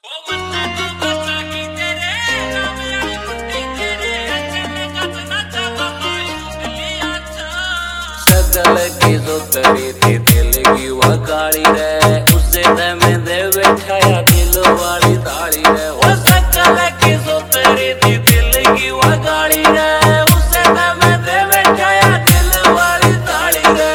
सकल की सुतरी थी दिल की वकाली रे, उसे में दे बैठाया दिल वाली ताली रे। वो सकल की सुतरी थी दिल की वकाली रे, उसे में दे बैठाया दिल वाली ताली रे।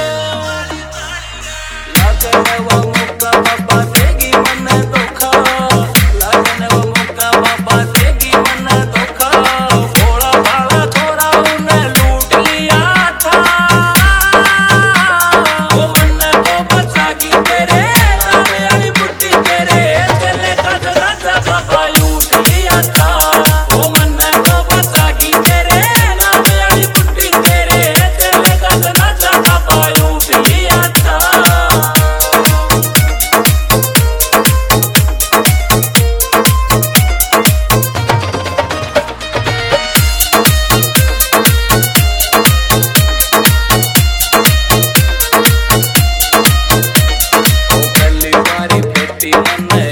लागने वो मौका बाबा देगी मने धोखा, लागने वो मौका बाबा देगी मने धोखा। भोला भाला थोड़ा उन्हें लूट लिया था, वो मन्ने तो बचा की तेरे नाम वाली बुट्टी तेरे चले का जनाजा बाबा लूट लिया था। वो मन्ने तो बचा की तेरे नाम वाली बुट्टी तेरे चले का जनाजा बाबा लूट लिया था। पहली बारी बेटी मन